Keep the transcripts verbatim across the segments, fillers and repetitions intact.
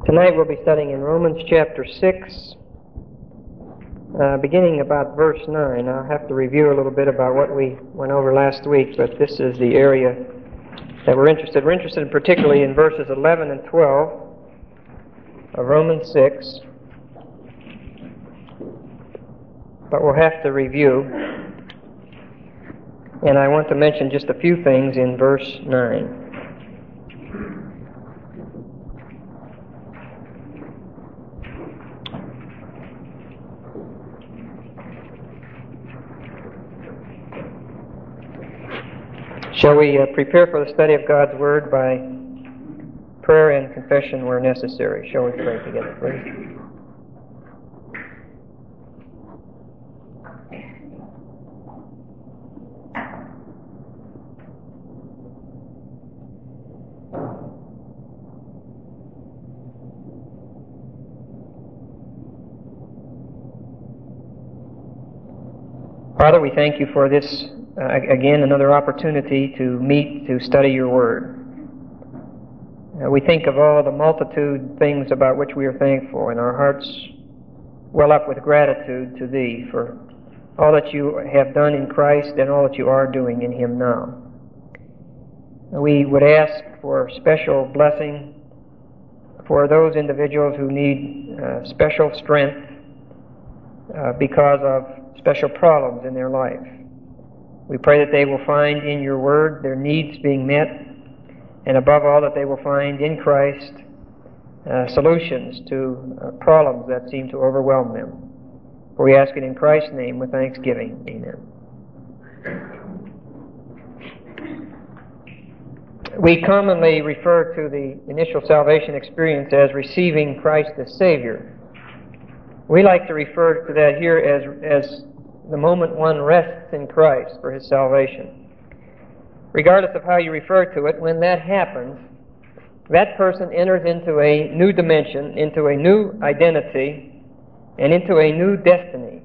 Tonight we'll be studying in Romans chapter six, uh, beginning about verse nine. I'll have to review a little bit about what we went over last week, but this is the area that we're interested. We're interested particularly in verses eleven and twelve of Romans six, but we'll have to review, and I want to mention just a few things in verse nine. Shall we uh, prepare for the study of God's Word by prayer and confession where necessary? Shall we pray together, please? Father, we thank you for this Uh, again, another opportunity to meet, to study your Word. Uh, we think of all the multitude things about which we are thankful, and our hearts well up with gratitude to Thee for all that you have done in Christ and all that you are doing in Him now. We would ask for special blessing for those individuals who need uh, special strength uh, because of special problems in their life. We pray that they will find in your Word their needs being met, and above all that they will find in Christ uh, solutions to uh, problems that seem to overwhelm them. For we ask it in Christ's name with thanksgiving. Amen. We commonly refer to the initial salvation experience as receiving Christ as Savior. We like to refer to that here as as the moment one rests in Christ for his salvation. Regardless of how you refer to it, when that happens, that person enters into a new dimension, into a new identity, and into a new destiny.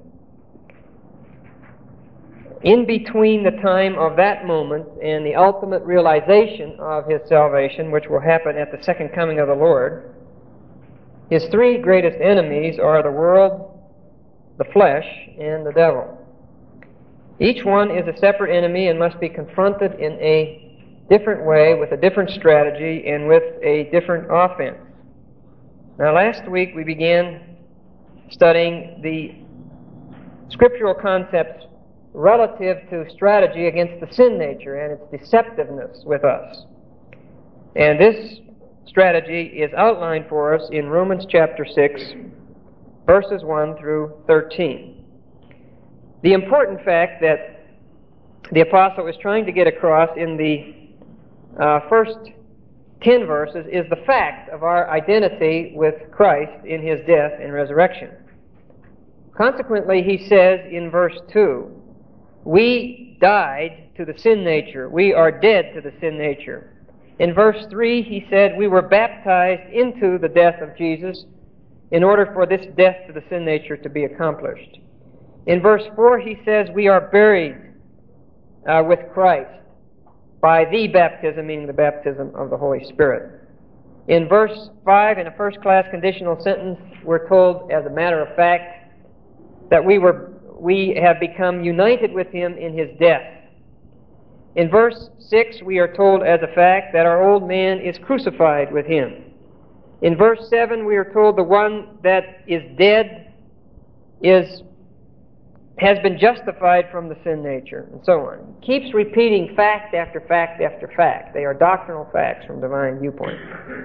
In between the time of that moment and the ultimate realization of his salvation, which will happen at the second coming of the Lord, his three greatest enemies are the world, the flesh, and the devil. Each one is a separate enemy and must be confronted in a different way, with a different strategy, and with a different offense. Now, last week we began studying the scriptural concepts relative to strategy against the sin nature and its deceptiveness with us. And this strategy is outlined for us in Romans chapter six, verses one through thirteen. The important fact that the apostle is trying to get across in the uh, first ten verses is the fact of our identity with Christ in his death and resurrection. Consequently, he says in verse two, we died to the sin nature. We are dead to the sin nature. In verse three, he said we were baptized into the death of Jesus in order for this death to the sin nature to be accomplished. In verse four, he says we are buried uh, with Christ by the baptism, meaning the baptism of the Holy Spirit. In verse five, in a first-class conditional sentence, we're told, as a matter of fact, that we were we have become united with him in his death. In verse six, we are told as a fact that our old man is crucified with him. In verse seven, we are told the one that is dead is has been justified from the sin nature, and so on. He keeps repeating fact after fact after fact. They are doctrinal facts from divine viewpoint.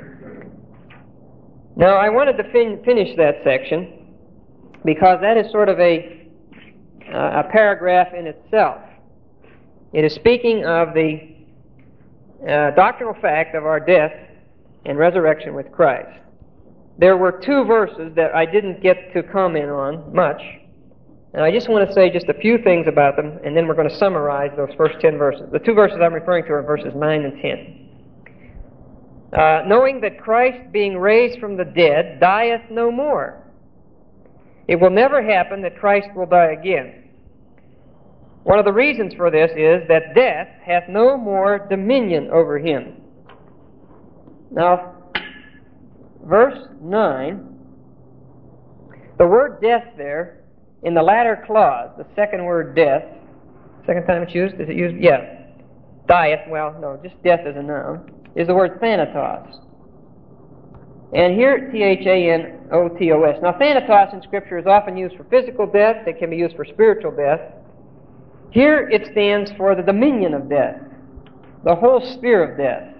Now, I wanted to fin- finish that section because that is sort of a, uh, a paragraph in itself. It is speaking of the uh, doctrinal fact of our death and resurrection with Christ. There were two verses that I didn't get to comment on much, and I just want to say just a few things about them, and then we're going to summarize those first ten verses. The two verses I'm referring to are verses nine and ten. Uh, knowing that Christ, being raised from the dead, dieth no more. It will never happen that Christ will die again. One of the reasons for this is that death hath no more dominion over him. Now, verse nine, the word death there, in the latter clause, the second word death, second time it's used, is it used? Yeah. Dieth, well, no, just death as a noun, is the word thanatos. And here, T H A N O T O S. Now, thanatos in Scripture is often used for physical death. It can be used for spiritual death. Here, it stands for the dominion of death, the whole sphere of death.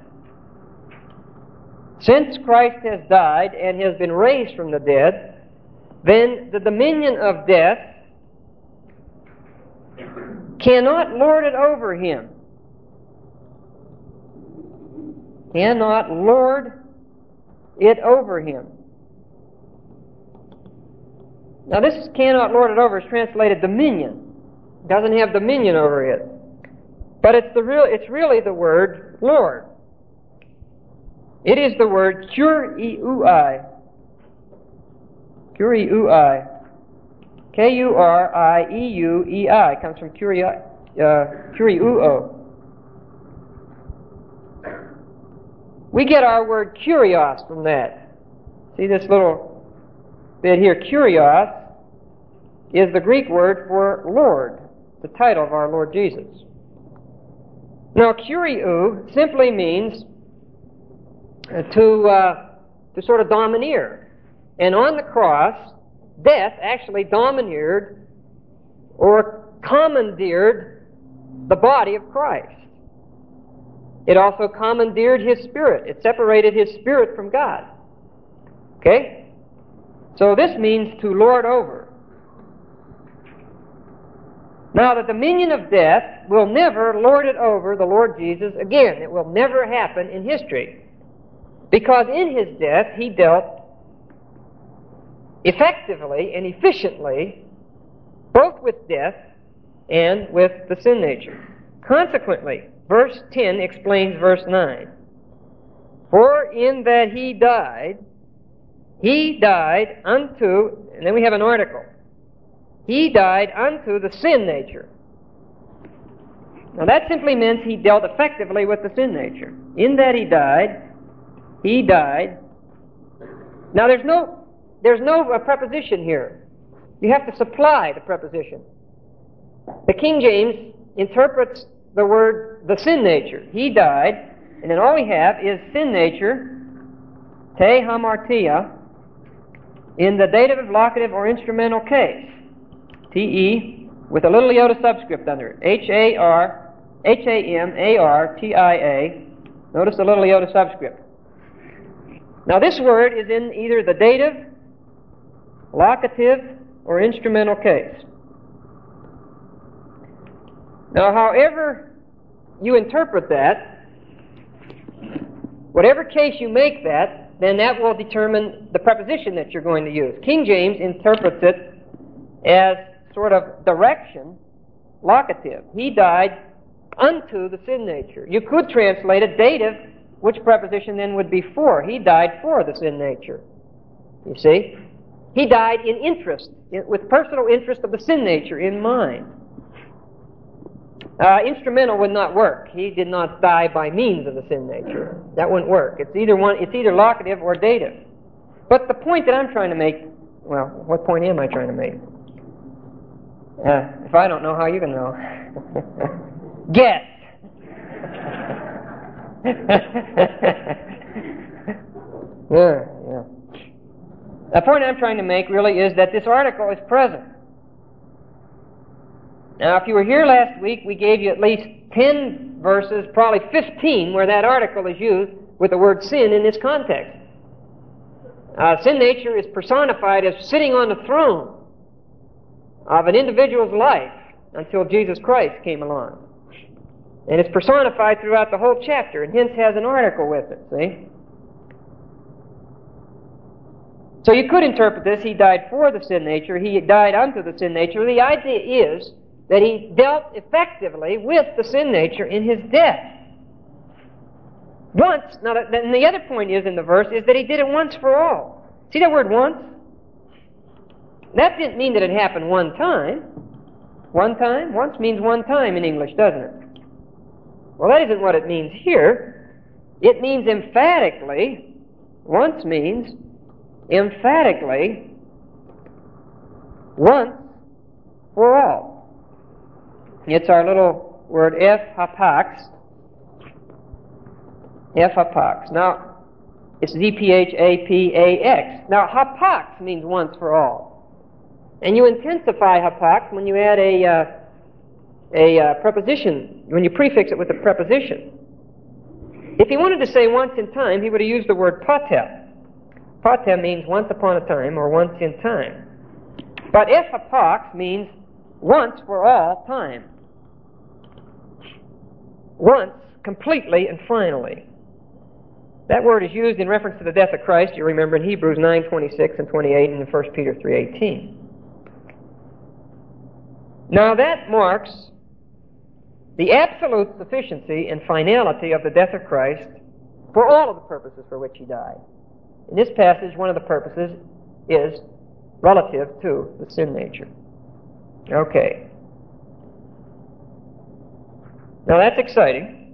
Since Christ has died and has been raised from the dead, then the dominion of death cannot lord it over him. Cannot lord it over him. Now this cannot lord it over is translated dominion. It doesn't have dominion over it. But it's the real it's really the word Lord. It is the word kurioi. Kurioi. K U R I E U E I comes from kurio, uh, kuriuo. We get our word kurios from that. See this little bit here? Kurios is the Greek word for Lord, the title of our Lord Jesus. Now, kuriou simply means to uh, to sort of domineer. And on the cross, death actually domineered or commandeered the body of Christ. It also commandeered his spirit. It separated his spirit from God. Okay? So this means to lord over. Now, the dominion of death will never lord it over the Lord Jesus again. It will never happen in history. Because in his death, he dealt effectively and efficiently both with death and with the sin nature. Consequently, verse ten explains verse nine. For in that he died, he died unto, and then we have an article. He died unto the sin nature. Now that simply means he dealt effectively with the sin nature. In that he died, he died. Now there's no there's no uh, preposition here. You have to supply the preposition. The King James interprets the word the sin nature. He died, and then all we have is sin nature, te hamartia, in the dative, locative, or instrumental case. T-E, with a little iota subscript under it. H-A-R, H-A-M-A-R-T-I-A. Notice the little iota subscript. Now this word is in either the dative, locative, or instrumental case. Now, however you interpret that, whatever case you make that, then that will determine the preposition that you're going to use. King James interprets it as sort of direction, locative. He died unto the sin nature. You could translate it dative, which preposition then would be for. He died for the sin nature. You see? He died in interest, in, with personal interest of the sin nature in mind. Uh, instrumental would not work. He did not die by means of the sin nature. That wouldn't work. It's either one. It's either locative or dative. But the point that I'm trying to make, well, what point am I trying to make? Uh, if I don't know, how you can know? Guess. yeah, yeah. The point I'm trying to make really is that this article is present. Now, if you were here last week, we gave you at least ten verses, probably fifteen, where that article is used with the word sin in this context. Uh, sin nature is personified as sitting on the throne of an individual's life until Jesus Christ came along. And it's personified throughout the whole chapter, and hence has an article with it, see? So you could interpret this, he died for the sin nature, he died unto the sin nature. The idea is that he dealt effectively with the sin nature in his death. Once, now and the other point is in the verse, is that he did it once for all. See that word once? That didn't mean that it happened one time. One time? Once means one time in English, doesn't it? Well, that isn't what it means here. It means emphatically, Once means emphatically once for all. It's our little word F hapax. F hapax. Now, it's Z P H A P A X. Now, hapax means once for all. And you intensify hapax when you add a, uh, a uh, preposition, when you prefix it with a preposition. If he wanted to say once in time, he would have used the word pater. Pater means once upon a time or once in time. But F hapax means once for all time. Once, completely and finally. That word is used in reference to the death of Christ, you remember, in Hebrews nine twenty-six and twenty-eight and in First Peter three eighteen. Now that marks the absolute sufficiency and finality of the death of Christ for all of the purposes for which he died. In this passage, one of the purposes is relative to the sin nature. Okay. Now that's exciting,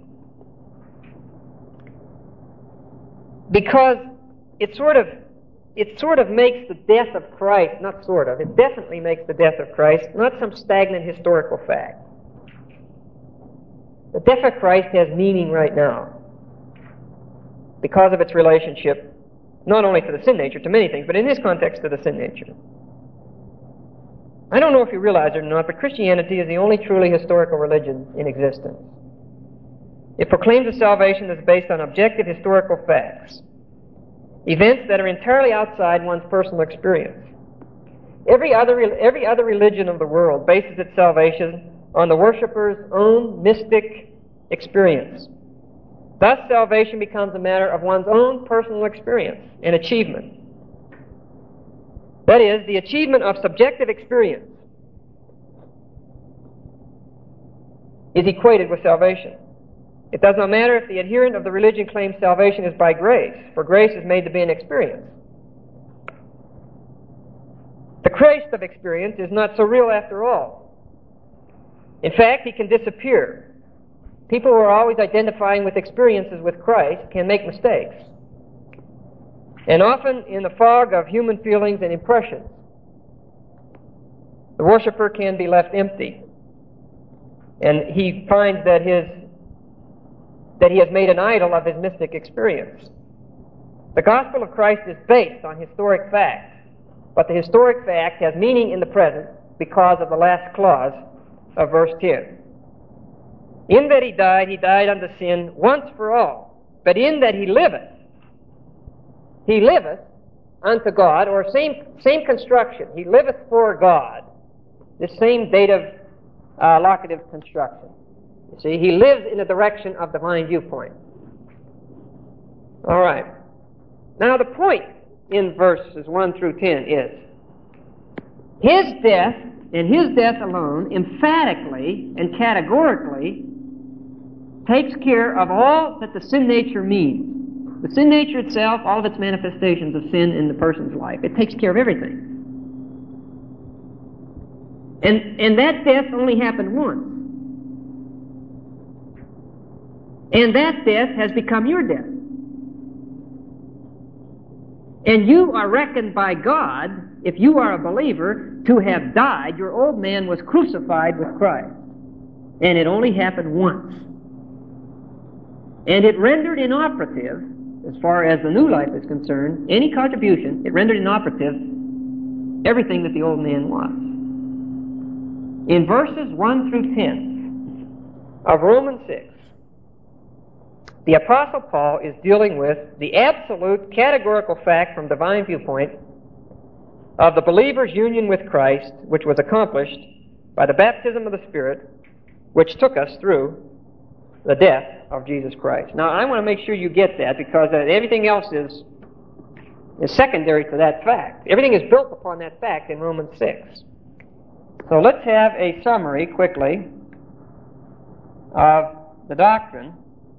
because it sort of it sort of makes the death of Christ, not sort of, it definitely makes the death of Christ not some stagnant historical fact. The death of Christ has meaning right now because of its relationship not only to the sin nature, to many things, but in this context to the sin nature. I don't know if you realize it or not, but Christianity is the only truly historical religion in existence. It proclaims a salvation that's based on objective historical facts, events that are entirely outside one's personal experience. Every other, every other religion of the world bases its salvation on the worshipper's own mystic experience. Thus, salvation becomes a matter of one's own personal experience and achievement. That is, the achievement of subjective experience is equated with salvation. It does not matter if the adherent of the religion claims salvation is by grace, for grace is made to be an experience. The Christ of experience is not so real after all. In fact, he can disappear. People who are always identifying with experiences with Christ can make mistakes. And often, in the fog of human feelings and impressions, the worshiper can be left empty. And he finds that his that he has made an idol of his mystic experience. The gospel of Christ is based on historic facts, but the historic fact has meaning in the present because of the last clause of verse ten. In that he died, he died unto sin once for all, but in that he liveth, he liveth unto God, or same same construction, he liveth for God, this same dative uh, locative construction. You see, he lives in the direction of divine viewpoint. All right. Now the point in verses one through ten is, his death, and his death alone, emphatically and categorically takes care of all that the sin nature means. The sin nature itself, all of its manifestations of sin in the person's life, it takes care of everything. And, and that death only happened once. And that death has become your death. And you are reckoned by God, if you are a believer, to have died. Your old man was crucified with Christ. And it only happened once. And it rendered inoperative, as far as the new life is concerned, any contribution, it rendered inoperative everything that the old man was. In verses one through ten of Romans six, the Apostle Paul is dealing with the absolute categorical fact from divine viewpoint of the believer's union with Christ, which was accomplished by the baptism of the Spirit, which took us through the death of Jesus Christ. Now, I want to make sure you get that, because uh, everything else is, is secondary to that fact. Everything is built upon that fact in Romans six. So let's have a summary, quickly, of the doctrine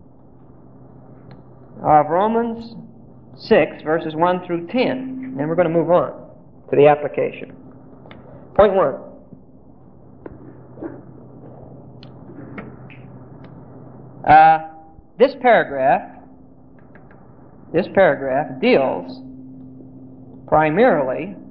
of Romans six, verses one through ten. And we're going to move on to the application. Point one. Uh, this paragraph this paragraph deals primarily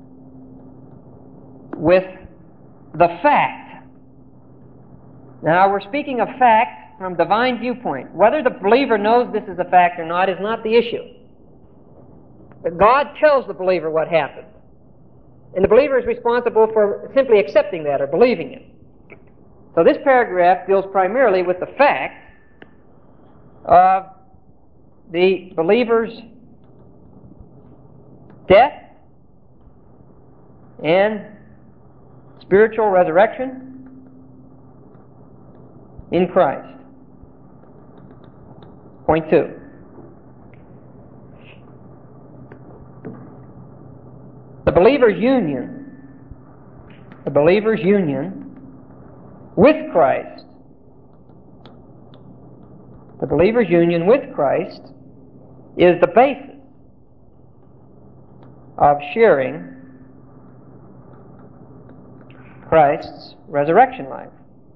with the fact. Now, we're speaking of fact from divine viewpoint. Whether the believer knows this is a fact or not is not the issue. But God tells the believer what happened. And the believer is responsible for simply accepting that or believing it. So this paragraph deals primarily with the fact of the believer's death and spiritual resurrection in Christ. Point two. The believer's union, the believer's union with Christ, the believer's union with Christ is the basis of sharing Christ's resurrection life.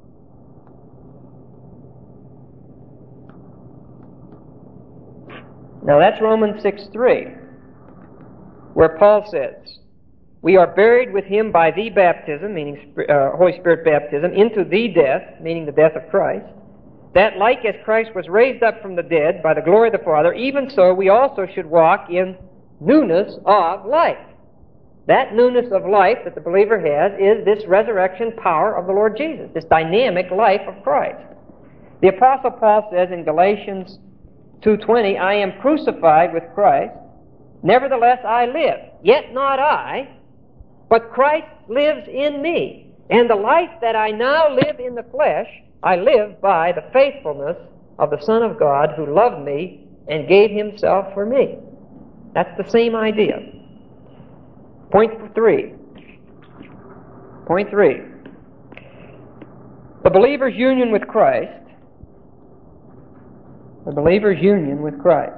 Now that's Romans six three, where Paul says, "We are buried with him by the baptism," meaning uh, Holy Spirit baptism, "into the death," meaning the death of Christ, "that like as Christ was raised up from the dead by the glory of the Father, even so we also should walk in newness of life." That newness of life that the believer has is this resurrection power of the Lord Jesus, this dynamic life of Christ. The Apostle Paul says in Galatians two twenty, "I am crucified with Christ, nevertheless I live, yet not I, but Christ lives in me. And the life that I now live in the flesh, I live by the faithfulness of the Son of God who loved me and gave himself for me." That's the same idea. Point three. Point three. The believer's union with Christ, the believer's union with Christ.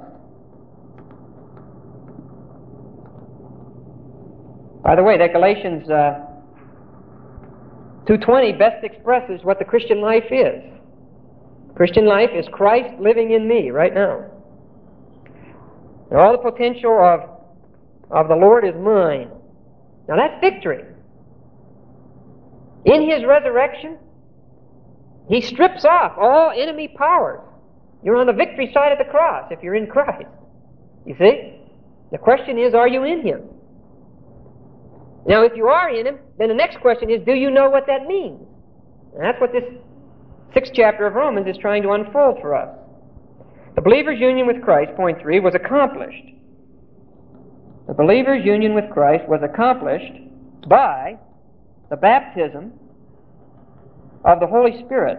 By the way, that Galatians uh, two twenty best expresses what the Christian life is. Christian life is Christ living in me right now. And all the potential of, of the Lord is mine. Now that's victory. In his resurrection, he strips off all enemy powers. You're on the victory side of the cross if you're in Christ. You see? The question is, are you in him? Now, if you are in him, then the next question is, do you know what that means? And that's what this sixth chapter of Romans is trying to unfold for us. The believer's union with Christ, point three, was accomplished. The believer's union with Christ was accomplished by the baptism of the Holy Spirit.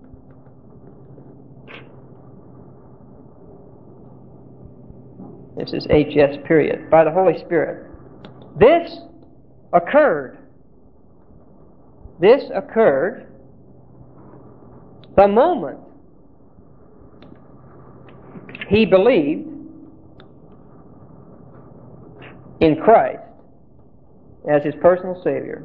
This is H S period. By the Holy Spirit. This occurred. This occurred the moment he believed in Christ as his personal Savior.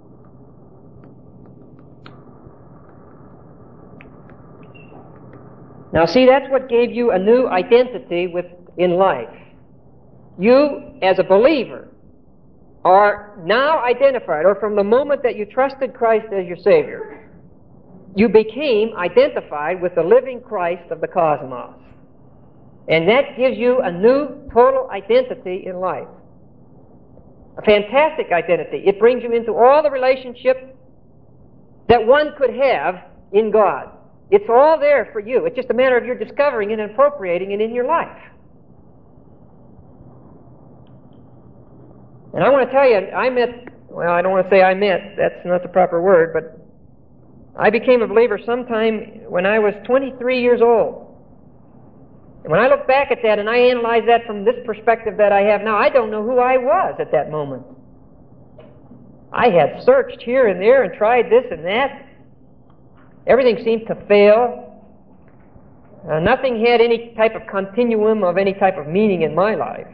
Now see, that's what gave you a new identity with, in life. You, as a believer, are now identified, or from the moment that you trusted Christ as your Savior, you became identified with the living Christ of the cosmos. And that gives you a new total identity in life. A fantastic identity. It brings you into all the relationship that one could have in God. It's all there for you. It's just a matter of your discovering it and appropriating it in your life. And I want to tell you, I met, well, I don't want to say I met, that's not the proper word, but I became a believer sometime when I was twenty-three years old. And when I look back at that and I analyze that from this perspective that I have now, I don't know who I was at that moment. I had searched here and there and tried this and that. Everything seemed to fail. Uh, nothing had any type of continuum of any type of meaning in my life.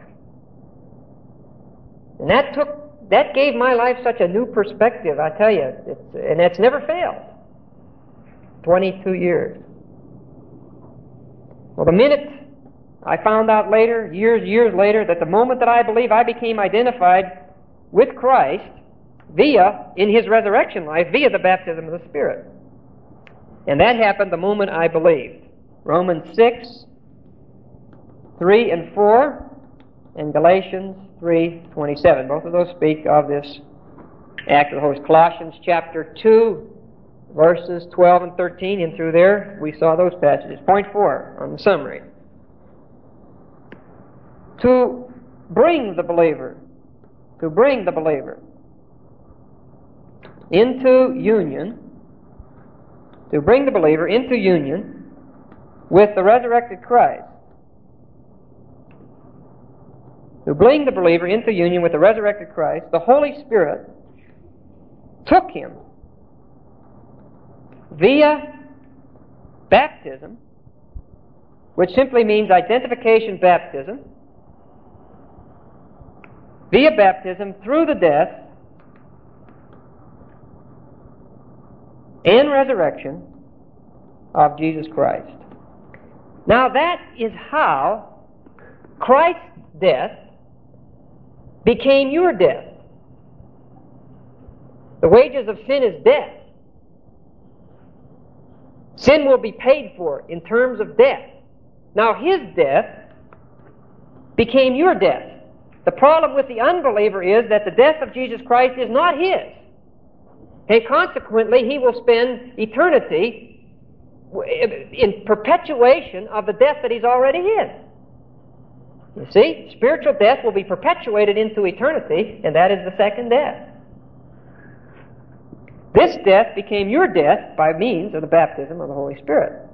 And that took, that gave my life such a new perspective, I tell you, it's, and it's never failed. twenty-two years. Well, the minute I found out later, years, years later, that the moment that I believe, I became identified with Christ via, in His resurrection life, via the baptism of the Spirit. And that happened the moment I believed. Romans six, three and four, and Galatians three twenty-seven. Both of those speak of this act of the Holy Spirit. Colossians chapter two, verses twelve and thirteen, and through there we saw those passages. Point four on the summary. To bring the believer, to bring the believer into union, to bring the believer into union with the resurrected Christ, to bring the believer into union with the resurrected Christ, the Holy Spirit took him via baptism, which simply means identification baptism, via baptism through the death and resurrection of Jesus Christ. Now that is how Christ's death became your death. The wages of sin is death. Sin will be paid for in terms of death. Now His death became your death. The problem with the unbeliever is that the death of Jesus Christ is not his. And consequently, he will spend eternity in perpetuation of the death that he's already in. You see, spiritual death will be perpetuated into eternity, and that is the second death. This death became your death by means of the baptism of the Holy Spirit.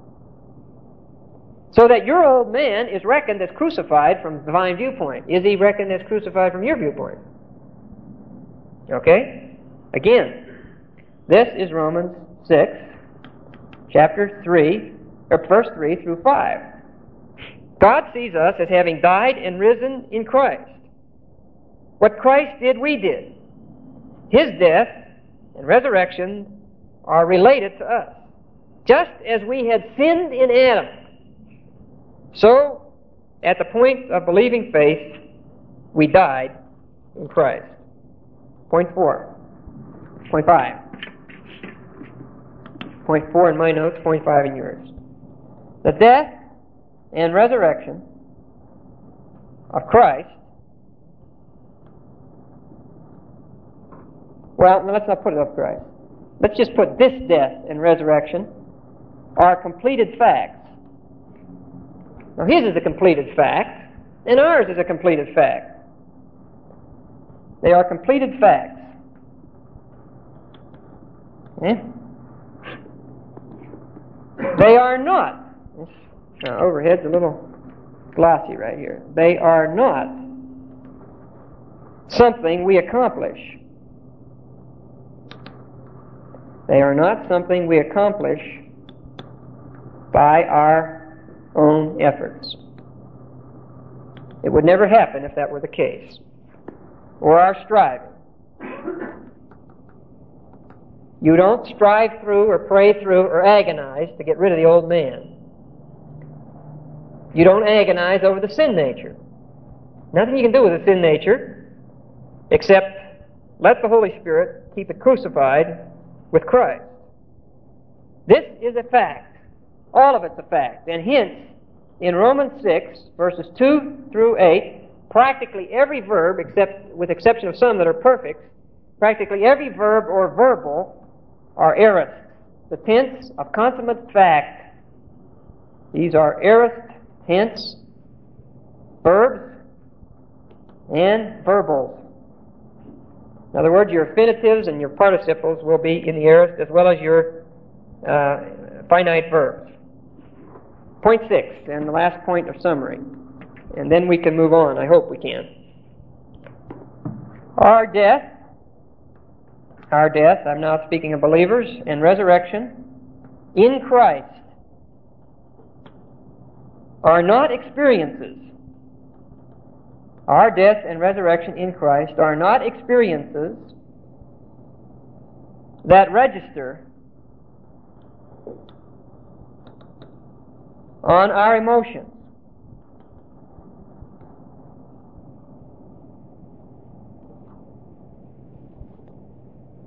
So that your old man is reckoned as crucified from the divine viewpoint. Is he reckoned as crucified from your viewpoint? Okay? Again, this is Romans six, chapter three, or verse three through five. God sees us as having died and risen in Christ. What Christ did, we did. His death and resurrection are related to us. Just as we had sinned in Adam, so, at the point of believing faith, we died in Christ. Point four. Point five. Point four in my notes, point five in yours. The death and resurrection of Christ. Well, no, let's not put it of Christ. Let's just put this death and resurrection are completed facts. Now, His is a completed fact, and ours is a completed fact. They are completed facts. Eh? They are not. Now, overhead's a little glossy right here. They are not something we accomplish. They are not something we accomplish by our own efforts. It would never happen if that were the case. Or our striving. You don't strive through or pray through or agonize to get rid of the old man. You don't agonize over the sin nature. Nothing you can do with the sin nature except let the Holy Spirit keep it crucified with Christ. This is a fact. All of it's a fact. And hence, in Romans six, verses two through eight, practically every verb, except with exception of some that are perfect, practically every verb or verbal are aorist, the tense of consummate fact. These are aorist tense verbs and verbals. In other words, your infinitives and your participles will be in the aorist as well as your uh, finite verbs. Point six, and the last point of summary. And then we can move on. I hope we can. Our death, our death, I'm now speaking of believers, and resurrection in Christ are not experiences. Our death and resurrection in Christ are not experiences that register on our emotions.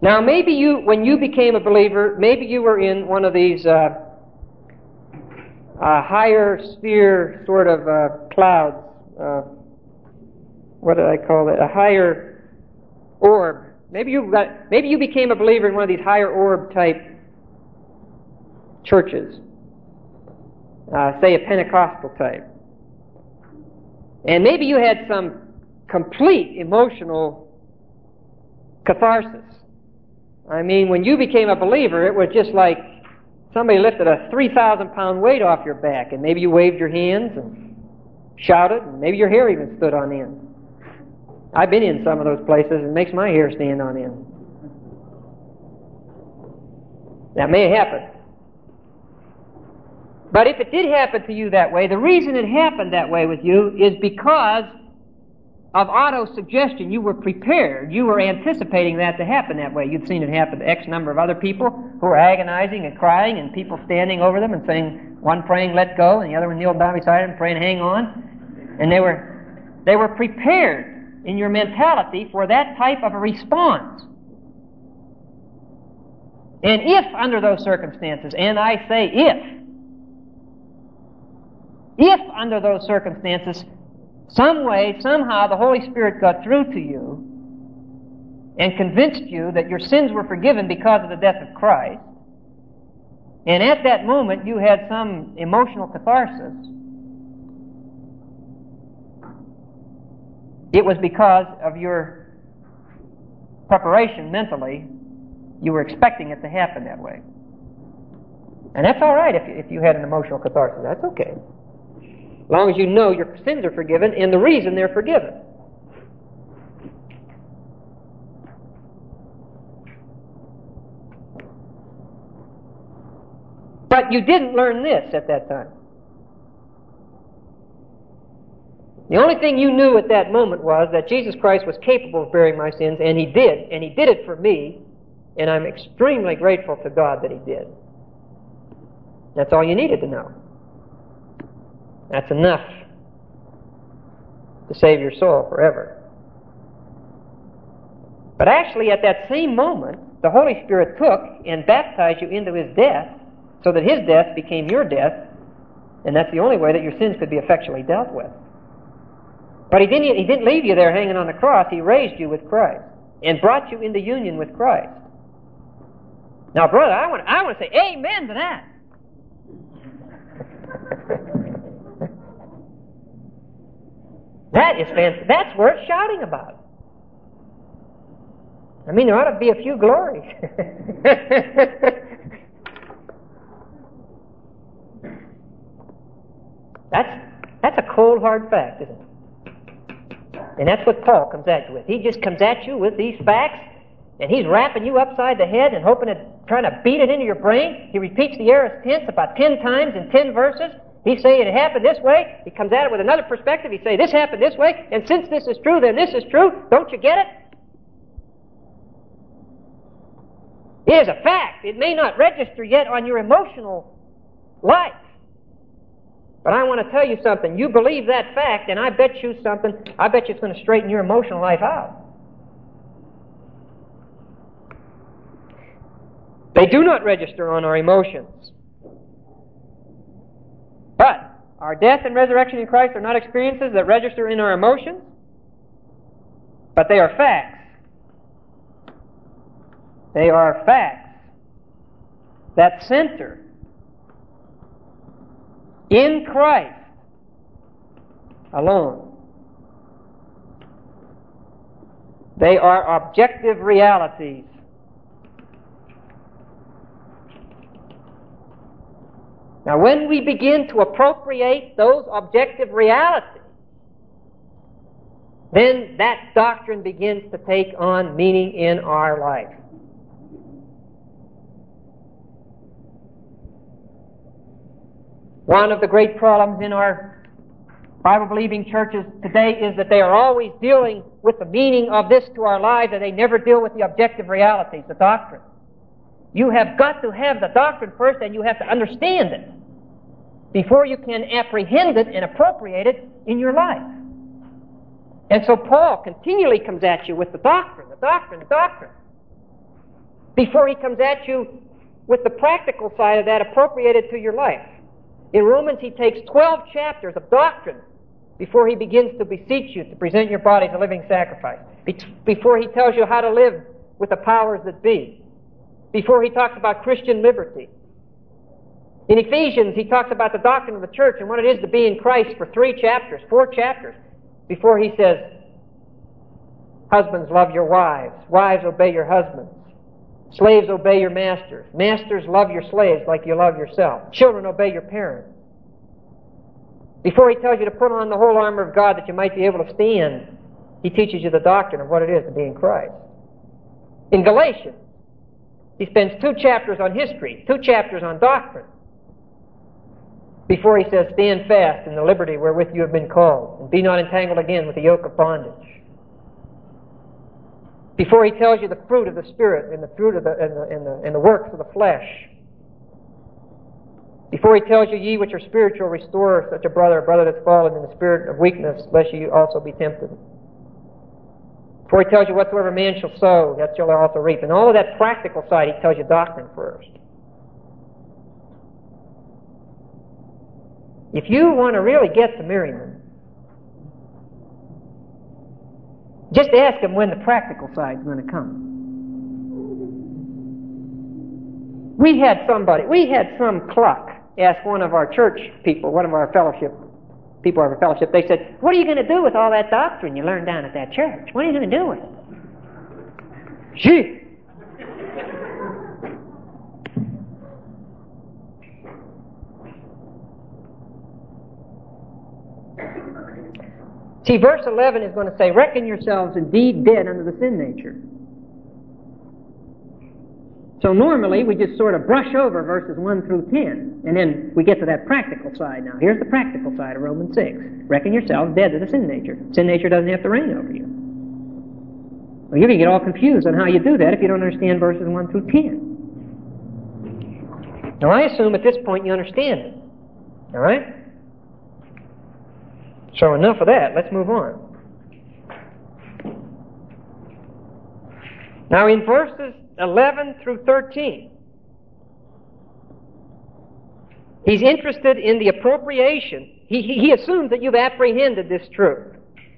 Now, maybe you, when you became a believer, maybe you were in one of these uh, uh, higher sphere sort of uh, clouds. Uh, what did I call it? A higher orb. Maybe you got. Maybe you became a believer in one of these higher orb type churches. Uh, say a Pentecostal type. And maybe you had some complete emotional catharsis. I mean, when you became a believer, it was just like somebody lifted a three thousand pound weight off your back, and maybe you waved your hands and shouted, and maybe your hair even stood on end. I've been in some of those places, and it makes my hair stand on end. That may have happened. But if it did happen to you that way, the reason it happened that way with you is because of auto-suggestion. You were prepared. You were anticipating that to happen that way. You'd seen it happen to X number of other people who were agonizing and crying, and people standing over them and saying, one praying, let go, and the other one kneeled down beside him praying, hang on. And they were, they were prepared in your mentality for that type of a response. And if, under those circumstances, and I say if, if under those circumstances, some way, somehow, the Holy Spirit got through to you and convinced you that your sins were forgiven because of the death of Christ, and at that moment you had some emotional catharsis, it was because of your preparation mentally. You were expecting it to happen that way. And that's all right if you, if you had an emotional catharsis. That's okay. As long as you know your sins are forgiven and the reason they're forgiven. But you didn't learn this at that time. The only thing you knew at that moment was that Jesus Christ was capable of bearing my sins, and He did, and He did it for me, and I'm extremely grateful to God that He did. That's all you needed to know. That's enough to save your soul forever. But actually, at that same moment, the Holy Spirit took and baptized you into His death, so that His death became your death, and that's the only way that your sins could be effectually dealt with. But He didn't, He didn't leave you there hanging on the cross. He raised you with Christ and brought you into union with Christ. Now, brother, I want, I want to say amen to that. That is fantastic. That's worth shouting about. I mean, there ought to be a few glories. that's that's a cold, hard fact, isn't it? And that's what Paul comes at you with. He just comes at you with these facts, and he's wrapping you upside the head and hoping to, trying to beat it into your brain. He repeats the aorist tense about ten times in ten verses. He say it happened this way. He comes at it with another perspective. He say this happened this way, and since this is true, then this is true. Don't you get it? It is a fact. It may not register yet on your emotional life. But I want to tell you something. You believe that fact, and I bet you something. I bet you it's going to straighten your emotional life out. They do not register on our emotions. But our death and resurrection in Christ are not experiences that register in our emotions, but they are facts. They are facts that center in Christ alone. They are objective realities. Now, when we begin to appropriate those objective realities, then that doctrine begins to take on meaning in our life. One of the great problems in our Bible-believing churches today is that they are always dealing with the meaning of this to our lives, and they never deal with the objective realities, the doctrine. You have got to have the doctrine first, and you have to understand it before you can apprehend it and appropriate it in your life. And so Paul continually comes at you with the doctrine, the doctrine, the doctrine. before he comes at you with the practical side of that appropriated to your life. In Romans, he takes twelve chapters of doctrine before he begins to beseech you to present your body as a living sacrifice, be- before he tells you how to live with the powers that be, before he talks about Christian liberty. In Ephesians, he talks about the doctrine of the church and what it is to be in Christ for three chapters, four chapters, before he says, husbands, love your wives. Wives, obey your husbands. Slaves, obey your masters. Masters, love your slaves like you love yourself. Children, obey your parents. Before he tells you to put on the whole armor of God that you might be able to stand, he teaches you the doctrine of what it is to be in Christ. In Galatians, he spends two chapters on history, two chapters on doctrine, before he says, stand fast in the liberty wherewith you have been called, and be not entangled again with the yoke of bondage. Before he tells you the fruit of the Spirit and the fruit of the and the, and the, and the works of the flesh. Before he tells you, ye which are spiritual, restore such a brother, a brother that's fallen in the spirit of weakness, lest ye also be tempted. Before he tells you, whatsoever man shall sow, that shall also reap. And all of that practical side, he tells you doctrine first. If you want to really get to Merriman, just ask him when the practical side is going to come. We had somebody, we had some cluck ask one of our church people, one of our fellowship people of our fellowship, they said, what are you going to do with all that doctrine you learned down at that church? What are you going to do with it? Gee! See, verse eleven is going to say, reckon yourselves indeed dead unto the sin nature. So normally we just sort of brush over verses one through ten, and then we get to that practical side now. Here's the practical side of Romans six. Reckon yourselves dead to the sin nature. Sin nature doesn't have to reign over you. Well, you can get all confused on how you do that if you don't understand verses one through ten. Now I assume at this point you understand it. All right? So enough of that. Let's move on. Now in verses eleven through thirteen, he's interested in the appropriation. He, he, he assumes that you've apprehended this truth.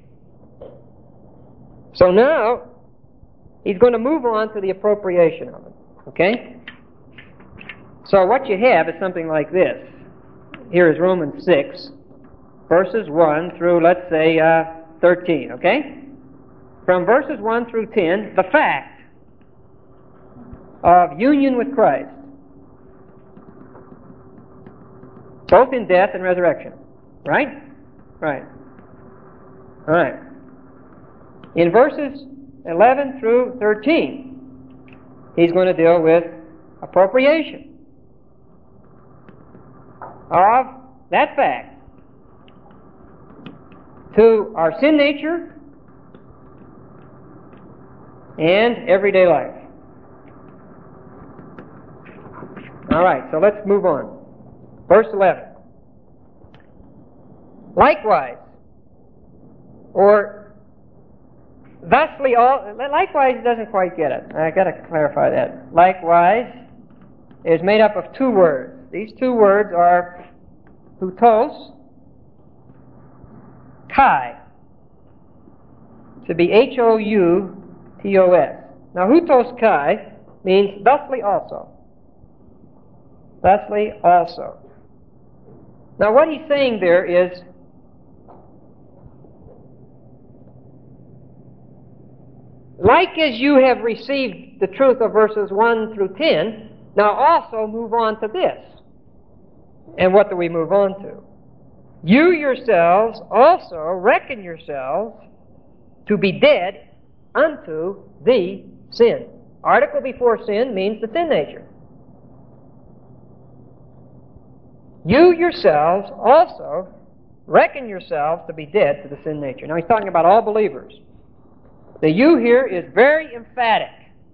So now, he's going to move on to the appropriation of it. Okay? So what you have is something like this. Here is Romans six, verses one through, let's say, uh, thirteen. Okay? From verses one through ten, the fact of union with Christ, both in death and resurrection. Right? Right. All right. In verses eleven through thirteen, he's going to deal with appropriation of that fact to our sin nature and everyday life. All right, so let's move on. Verse eleven. Likewise, or thusly all, likewise doesn't quite get it. I got to clarify that. Likewise is made up of two words. These two words are hutos, kai. To be H O U T O S. Now, hutos kai means thusly also. Thusly also. Now, what he's saying there is, like as you have received the truth of verses one through ten, now also move on to this. And what do we move on to? You yourselves also reckon yourselves to be dead unto the sin. Article before sin means the sin nature. You yourselves also reckon yourselves to be dead to the sin nature. Now he's talking about all believers. The you here is very emphatic.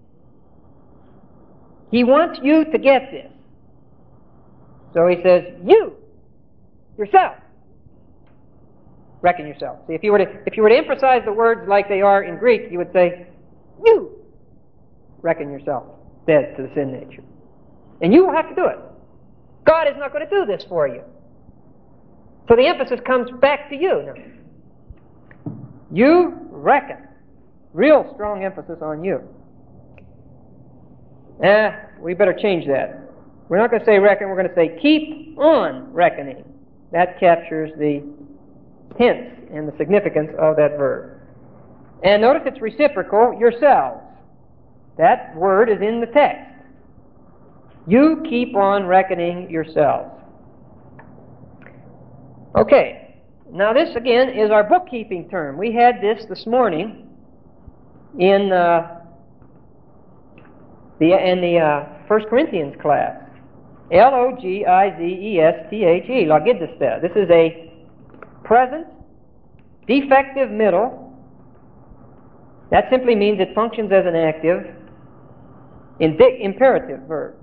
He wants you to get this. So he says, you, yourself, reckon yourself. See, if you were to, if you were to emphasize the words like they are in Greek, you would say, you, reckon yourself dead to the sin nature. And you will have to do it. God is not going to do this for you. So the emphasis comes back to you now. You reckon. Real strong emphasis on you. Eh, we better change that. We're not going to say reckon, we're going to say keep on reckoning. That captures the tense and the significance of that verb. And notice it's reciprocal, yourselves. That word is in the text. You keep on reckoning yourselves. Okay, now this again is our bookkeeping term. We had this this morning in uh, the in the uh, First Corinthians class. L O G I Z E S T H E, logizomai. This is a present, defective middle. That simply means it functions as an active, indi- imperative verb.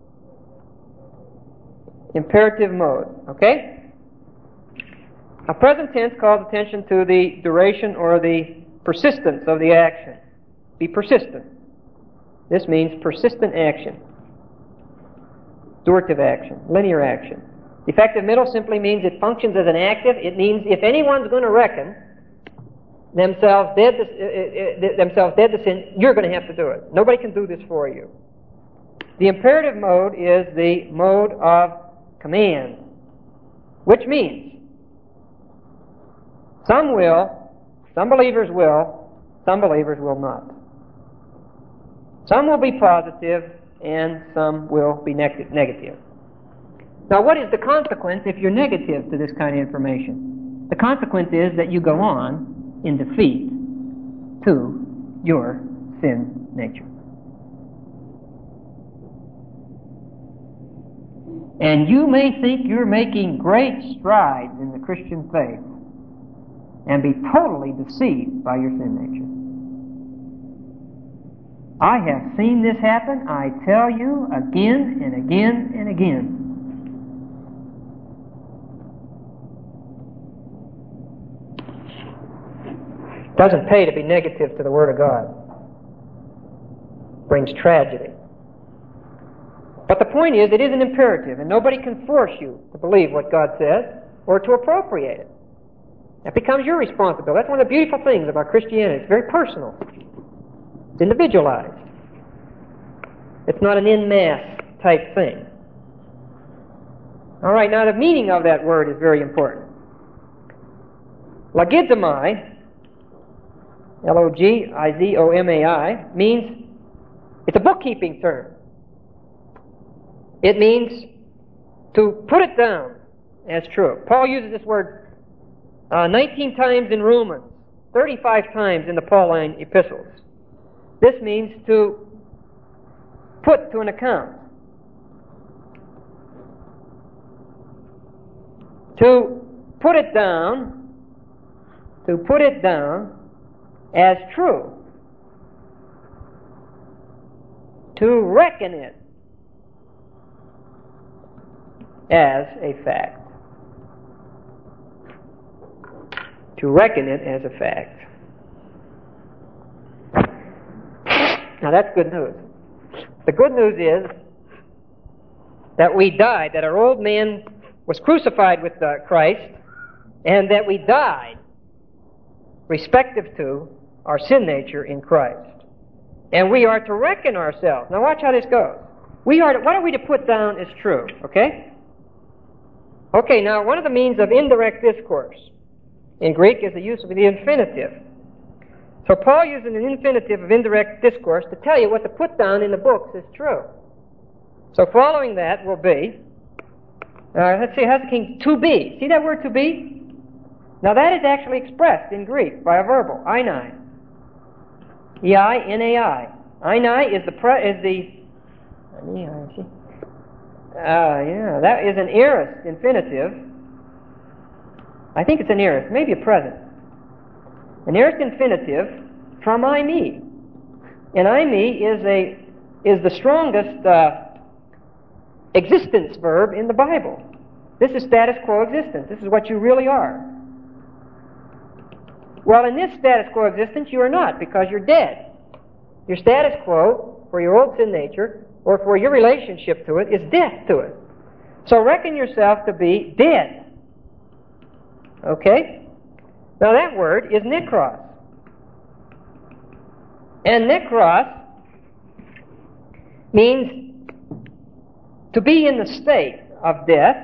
Imperative mode, okay? A present tense calls attention to the duration or the persistence of the action. Be persistent. This means persistent action. Durative action, linear action. Defective middle simply means it functions as an active. It means if anyone's going to reckon themselves dead to, uh, uh, themselves dead to sin, you're going to have to do it. Nobody can do this for you. The imperative mode is the mode of command, which means some will, some believers will, some believers will not. Some will be positive and some will be neg- negative. Now, what is the consequence if you're negative to this kind of information? The consequence is that you go on in defeat to your sin nature. And you may think you're making great strides in the Christian faith and be totally deceived by your sin nature. I have seen this happen, I tell you, again and again and again. It doesn't pay to be negative to the Word of God. It brings tragedy. But the point is, it is an imperative, and nobody can force you to believe what God says or to appropriate it. That becomes your responsibility. That's one of the beautiful things about Christianity. It's very personal. It's individualized. It's not an en masse type thing. All right, now the meaning of that word is very important. Logizomai, L O G I Z O M A I, means, it's a bookkeeping term. It means to put it down as true. Paul uses this word uh, nineteen times in Romans, thirty-five times in the Pauline epistles. This means to put to an account. To put it down, to put it down as true. To reckon it as a fact. To reckon it as a fact. Now that's good news. The good news is that we died, that our old man was crucified with uh, Christ, and that we died respective to our sin nature in Christ. And we are to reckon ourselves. Now watch how this goes. We are to, what are we to put down as true, okay? Okay, now one of the means of indirect discourse in Greek is the use of the infinitive. So Paul uses an infinitive of indirect discourse to tell you what to put down in the books is true. So following that will be, uh, let's see, how's the king, to be. See that word to be? Now that is actually expressed in Greek by a verbal, einai. E I N A I. Einai is the, pre, is the, uh, yeah, that is an aorist infinitive. I think it's an aorist, maybe a present. An aorist infinitive from I me. And I me is a is the strongest uh, existence verb in the Bible. This is status quo existence. This is what you really are. Well, in this status quo existence, you are not, because you're dead. Your status quo for your old sin nature, or for your relationship to it, is death to it. So reckon yourself to be dead. Okay? Now that word is nekros. And nekros means to be in the state of death,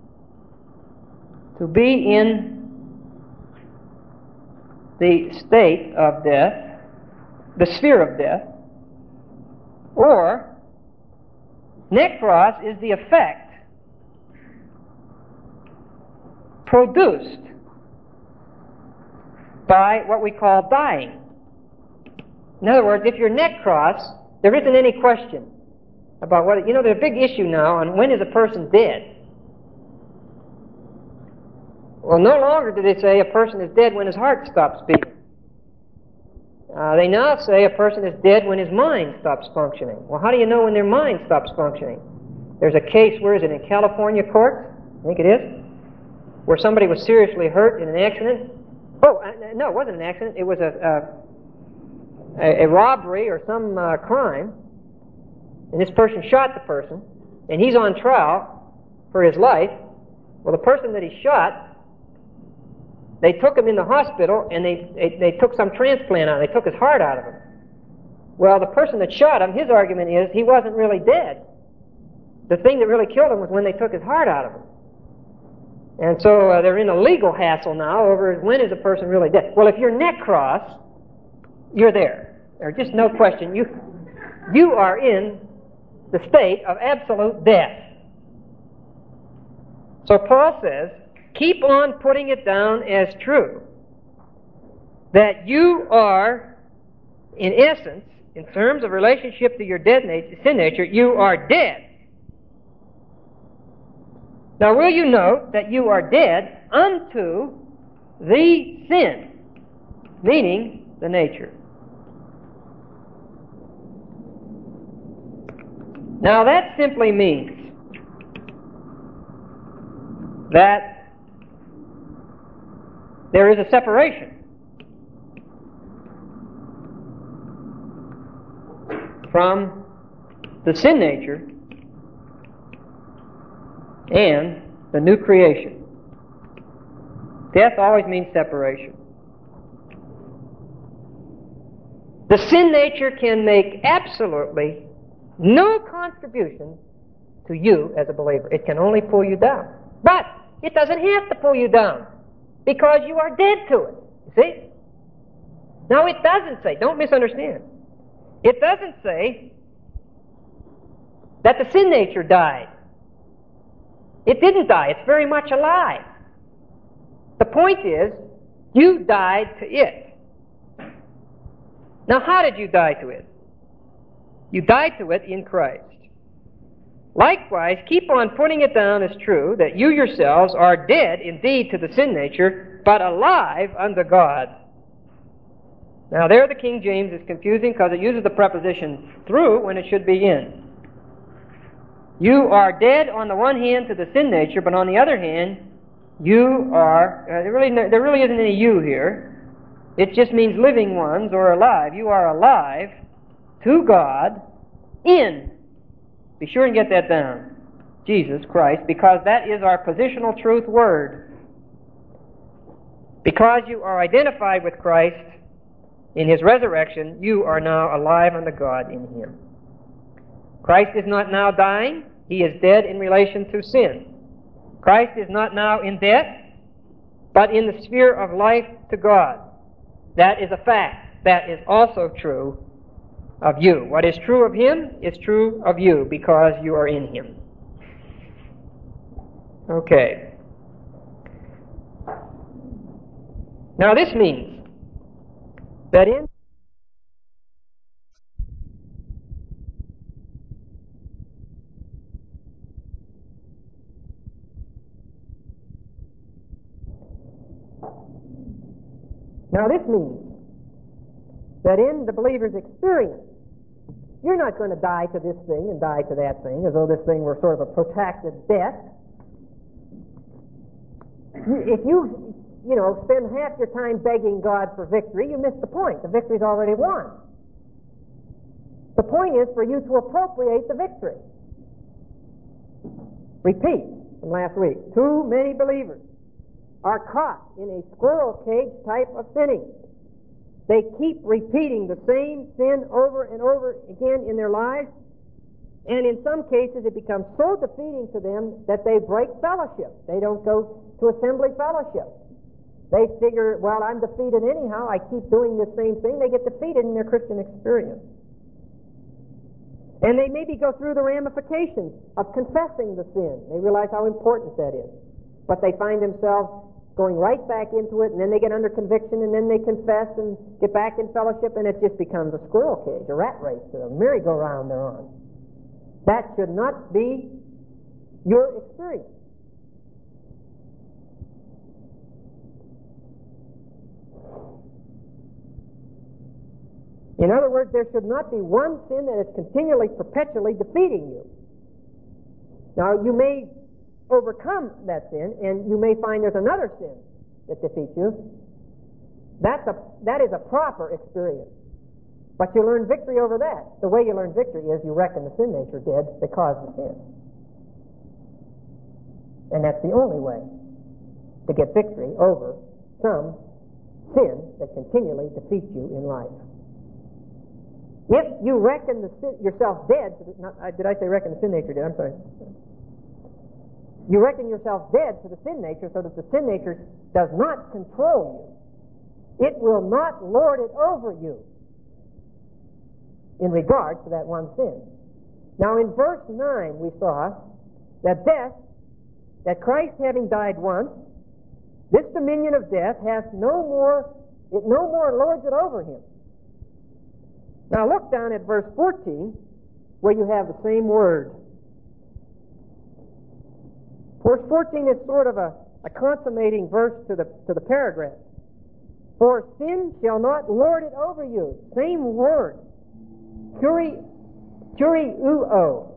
to be in the state of death, the sphere of death, or nekros is the effect produced by what we call dying. In other words, if you're nekros, there isn't any question about what, you know, there's a big issue now on when is a person dead. Well, no longer do they say a person is dead when his heart stops beating. Uh, they now say a person is dead when his mind stops functioning. Well, how do you know when their mind stops functioning? There's a case, where is it, in California court? I think it is, where somebody was seriously hurt in an accident. Oh, uh, no, it wasn't an accident. It was a a, a robbery or some uh, crime, and this person shot the person, and he's on trial for his life. Well, the person that he shot, they took him in the hospital, and they, they, they took some transplant out. They took his heart out of him. Well, the person that shot him, his argument is he wasn't really dead. The thing that really killed him was when they took his heart out of him. And so uh, they're in a legal hassle now over when is a person really dead. Well, if you're nekros, you're there. There's just no question. You, you are in the state of absolute death. So Paul says, keep on putting it down as true that you are, in essence, in terms of relationship to your dead nature, sin nature, you are dead. Now, will you note that you are dead unto the sin, meaning the nature. Now, that simply means that there is a separation from the sin nature and the new creation. Death always means separation. The sin nature can make absolutely no contribution to you as a believer. It can only pull you down. But it doesn't have to pull you down because you are dead to it. You see? Now, it doesn't say, don't misunderstand, it doesn't say that the sin nature died. It didn't die. It's very much alive. The point is, you died to it. Now, how did you die to it? You died to it in Christ. Likewise, keep on putting it down as true that you yourselves are dead indeed to the sin nature, but alive unto God. Now, there the King James is confusing because it uses the preposition through when it should be in. You are dead on the one hand to the sin nature, but on the other hand, you are, uh, there, really, there really isn't any you here. It just means living ones or alive. You are alive to God in, be sure and get that down, Jesus Christ, because that is our positional truth word. Because you are identified with Christ in His resurrection, you are now alive unto God in Him. Christ is not now dying. He is dead in relation to sin. Christ is not now in death, but in the sphere of life to God. That is a fact. That is also true of you. What is true of Him is true of you because you are in Him. Okay. Now this means that in Now this means that in the believer's experience, you're not going to die to this thing and die to that thing as though this thing were sort of a protracted death. If you, you know, spend half your time begging God for victory, you miss the point. The victory's already won. The point is for you to appropriate the victory. Repeat from last week. Too many believers are caught in a squirrel cage type of sinning. They keep repeating the same sin over and over again in their lives, and in some cases it becomes so defeating to them that they break fellowship. They don't go to assembly fellowship. They figure, well, I'm defeated anyhow. I keep doing the same thing. They get defeated in their Christian experience. And they maybe go through the ramifications of confessing the sin. They realize how important that is. But they find themselves going right back into it, and then they get under conviction, and then they confess and get back in fellowship, and it just becomes a squirrel cage, a rat race, a merry-go-round they're on. That should not be your experience. In other words, there should not be one sin that is continually, perpetually defeating you. Now, you may overcome that sin, and you may find there's another sin that defeats you. That's a, that is a proper experience. But you learn victory over that. The way you learn victory is you reckon the sin nature dead that caused the sin. And that's the only way to get victory over some sin that continually defeats you in life. If you reckon the sin, yourself dead, to the, not, did I say reckon the sin nature dead? I'm sorry. You reckon yourself dead to the sin nature so that the sin nature does not control you. It will not lord it over you in regard to that one sin. Now in verse nine we saw that death, that Christ having died once, this dominion of death has no more, it no more lords it over him. Now look down at verse fourteen where you have the same word. Verse fourteen is sort of a, a consummating verse to the to the paragraph. For sin shall not lord it over you. Same word. Curi, curiuo.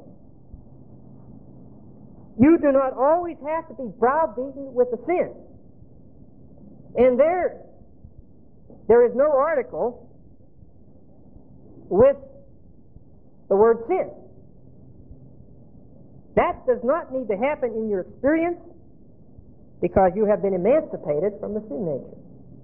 You do not always have to be browbeaten with the sin. And there, there is no article with the word sin. That does not need to happen in your experience because you have been emancipated from the sin nature.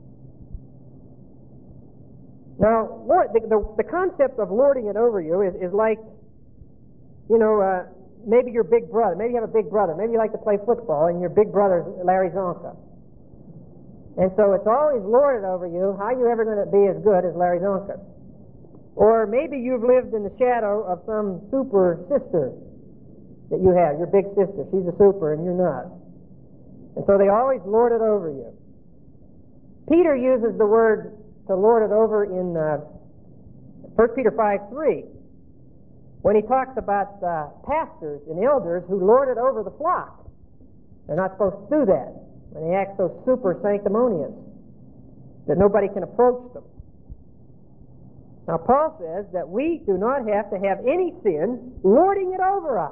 Now, Lord, the, the, the concept of lording it over you is, is like, you know, uh, maybe your big brother. Maybe you have a big brother. Maybe you like to play football, and your big brother's Larry Zonka. And so it's always lorded over you. How are you ever going to be as good as Larry Zonka? Or maybe you've lived in the shadow of some super sister that you have, your big sister. She's a super and you're not. And so they always lord it over you. Peter uses the word to lord it over in uh, First Peter five three when he talks about uh, pastors and elders who lord it over the flock. They're not supposed to do that when they act so super sanctimonious that nobody can approach them. Now Paul says that we do not have to have any sin lording it over us.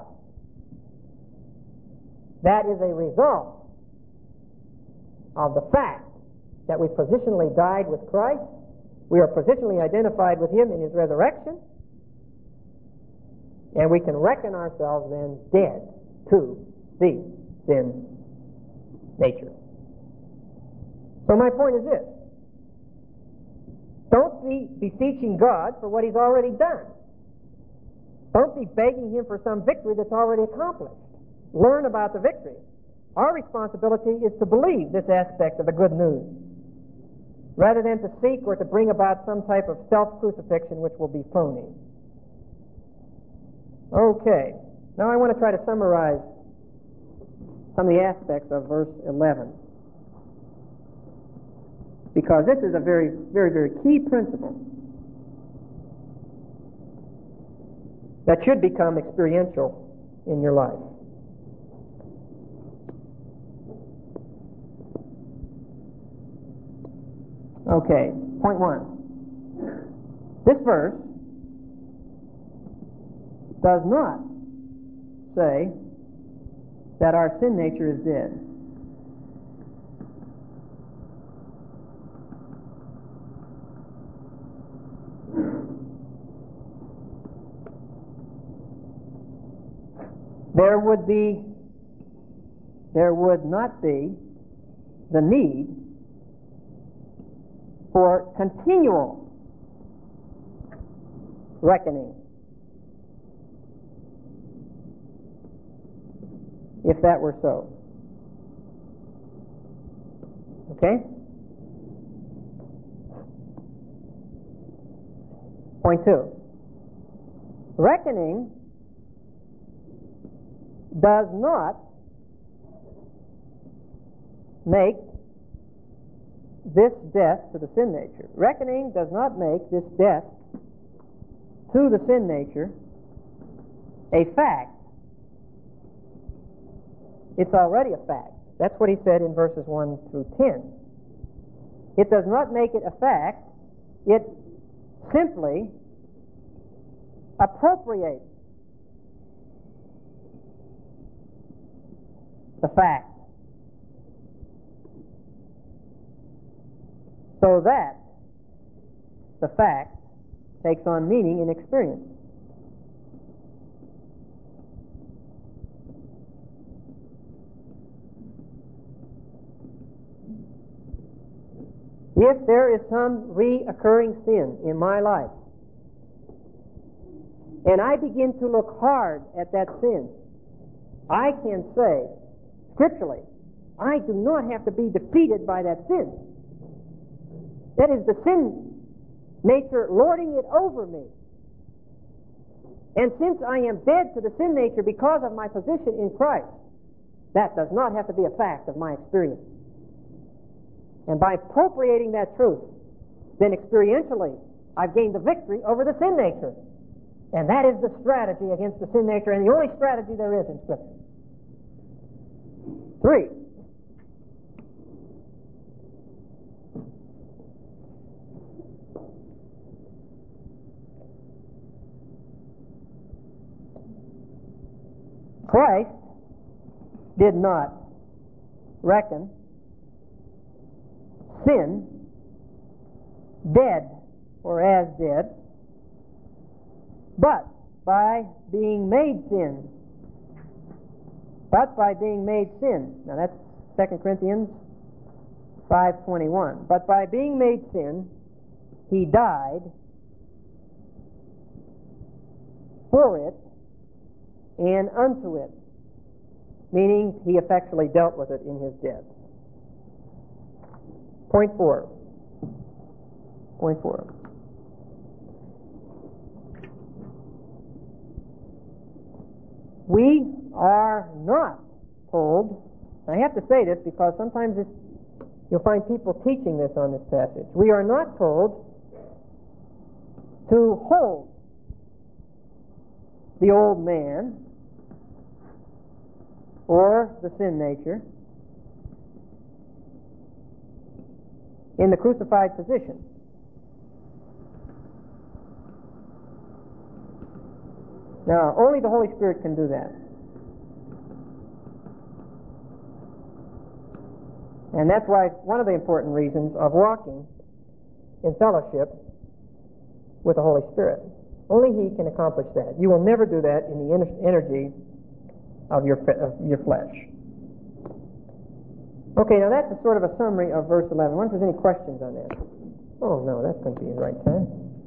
That is a result of the fact that we positionally died with Christ. We are positionally identified with Him in His resurrection. And we can reckon ourselves then dead to the sin nature. So my point is this. Don't be beseeching God for what He's already done. Don't be begging Him for some victory that's already accomplished. Learn about the victory. Our responsibility is to believe this aspect of the good news, rather than to seek or to bring about some type of self-crucifixion which will be phony. Okay, now I want to try to summarize some of the aspects of verse eleven, because this is a very, very, very key principle that should become experiential in your life. Okay, point one. This verse does not say that our sin nature is dead. there would be, there would not be the need for continual reckoning. If that were so. Okay? Point two. Reckoning does not make this death to the sin nature. Reckoning does not make this death to the sin nature a fact. It's already a fact. That's what he said in verses one through ten. It does not make it a fact. It simply appropriates the fact so that the fact takes on meaning in experience. If there is some reoccurring sin in my life, and I begin to look hard at that sin, I can say, scripturally, I do not have to be defeated by that sin. That is the sin nature lording it over me. And since I am dead to the sin nature because of my position in Christ, that does not have to be a fact of my experience. And by appropriating that truth, then experientially, I've gained the victory over the sin nature. And that is the strategy against the sin nature, and the only strategy there is in Scripture. Three. Christ did not reckon sin dead or as dead, but by being made sin. But by being made sin. Now that's Second Corinthians five twenty-one. But by being made sin, he died for it and unto it, meaning he effectually dealt with it in his death. Point four. Point four. We are not told, I have to say this because sometimes it's, you'll find people teaching this on this passage. We are not told to hold the old man or the sin nature in the crucified position. Now, only the Holy Spirit can do that. And that's why one of the important reasons of walking in fellowship with the Holy Spirit. Only He can accomplish that. You will never do that in the energy of your, of your flesh. Okay, now that's a sort of a summary of verse eleven. I wonder if there's any questions on that. Oh, no, that's going to be the right time.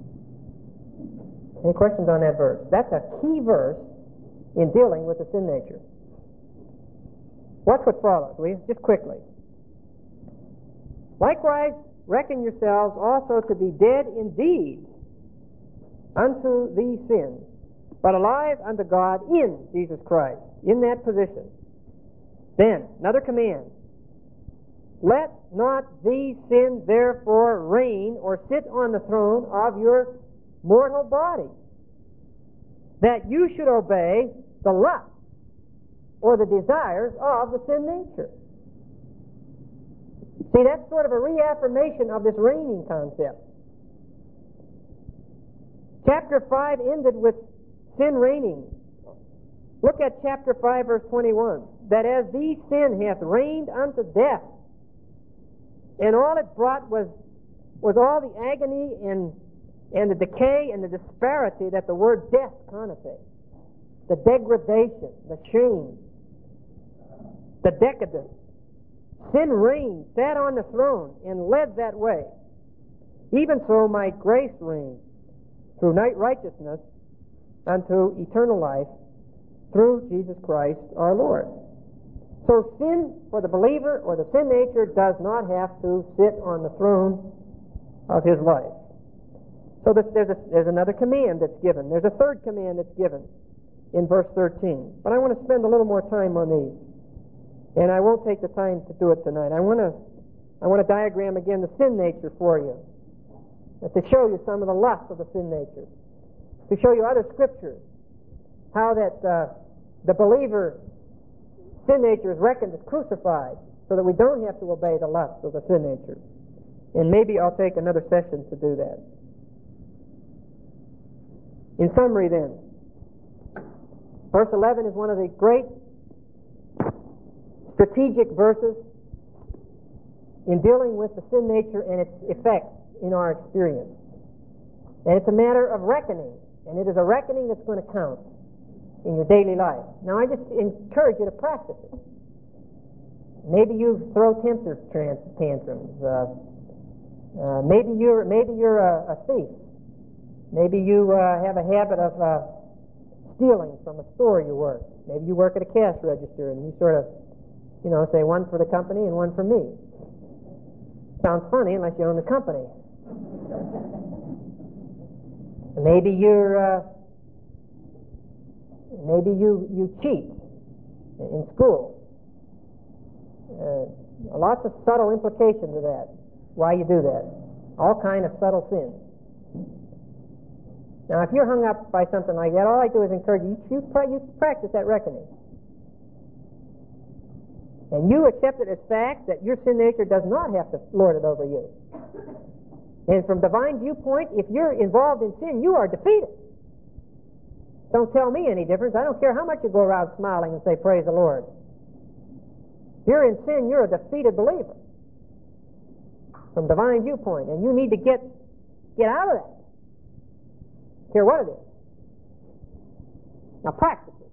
Any questions on that verse? That's a key verse in dealing with the sin nature. Watch what follows, will you? Just quickly. Likewise, reckon yourselves also to be dead indeed unto these sins, but alive unto God in Jesus Christ, in that position. Then, another command. Let not these sins therefore reign or sit on the throne of your mortal body, that you should obey the lust or the desires of the sin nature. See, that's sort of a reaffirmation of this reigning concept. Chapter five ended with sin reigning. Look at chapter five, verse twenty-one. That as these sin hath reigned unto death, and all it brought was was all the agony and and the decay and the disparity that the word death connotates. the degradation, the shame, the decadence. Sin reigned, sat on the throne, and led that way. Even so might grace reign through night righteousness unto eternal life through Jesus Christ our Lord. So sin for the believer or the sin nature does not have to sit on the throne of his life. So this, there's, a, there's another command that's given. There's a third command that's given in verse thirteen. But I want to spend a little more time on these. And I won't take the time to do it tonight. I want to I want to diagram again the sin nature for you. And to show you some of the lusts of the sin nature. To show you other scriptures. How that uh, the believer sin nature is reckoned as crucified so that we don't have to obey the lusts of the sin nature. And maybe I'll take another session to do that. In summary then, verse eleven is one of the great strategic verses in dealing with the sin nature and its effects in our experience. And it's a matter of reckoning, and it is a reckoning that's going to count in your daily life. Now I just encourage you to practice it. Maybe you throw temper tantrums. Uh, uh, maybe you're maybe you're a, a thief. Maybe you uh, have a habit of uh, stealing from a store you work. Maybe you work at a cash register and you sort of, you know, say one for the company and one for me. Sounds funny unless you own the company. Maybe you're, uh, maybe you, you cheat in school. Uh, lots of subtle implications of that, why you do that. All kind of subtle sins. Now, if you're hung up by something like that, all I do is encourage you, you, you practice that reckoning. And you accept it as fact that your sin nature does not have to lord it over you. And from divine viewpoint, if you're involved in sin, you are defeated. Don't tell me any difference. I don't care how much you go around smiling and say, praise the Lord. If you're in sin, you're a defeated believer. From divine viewpoint. And you need to get, get out of that. Care what it is. Now practice it.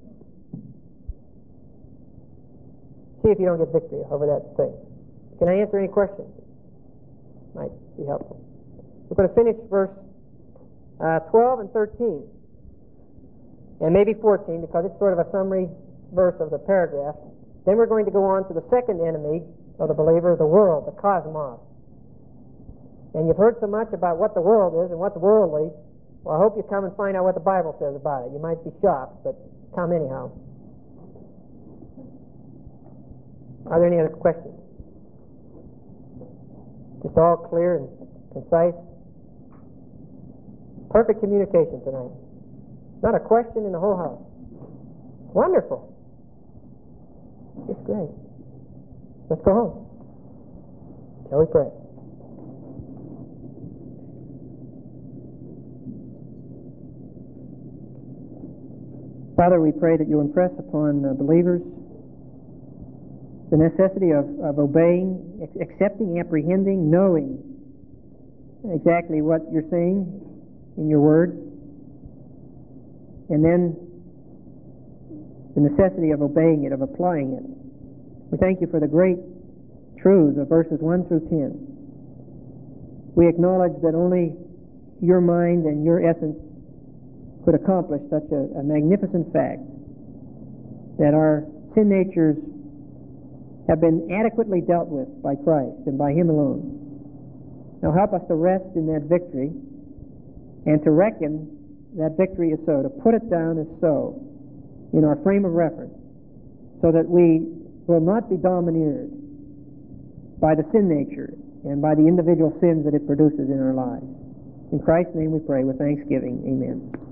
See if you don't get victory over that thing. Can I answer any questions? Might be helpful. We're going to finish verse uh, twelve and thirteen. And maybe fourteen, because it's sort of a summary verse of the paragraph. Then we're going to go on to the second enemy of the believer, the world, the cosmos. And you've heard so much about what the world is and what's worldly. Well, I hope you come and find out what the Bible says about it. You might be shocked, but come anyhow. Are there any other questions? Just all clear and concise? Perfect communication tonight. Not a question in the whole house. Wonderful. It's great. Let's go home. Shall we pray? Father, we pray that you impress upon uh, believers the necessity of, of obeying, accepting, apprehending, knowing exactly what you're saying in your word, and then the necessity of obeying it, of applying it. We thank you for the great truths of verses one through ten. We acknowledge that only your mind and your essence could accomplish such a, a magnificent fact, that our sin natures have been adequately dealt with by Christ and by Him alone. Now help us to rest in that victory and to reckon that victory as so, to put it down as so in our frame of reference, so that we will not be domineered by the sin nature and by the individual sins that it produces in our lives. In Christ's name we pray with thanksgiving. Amen.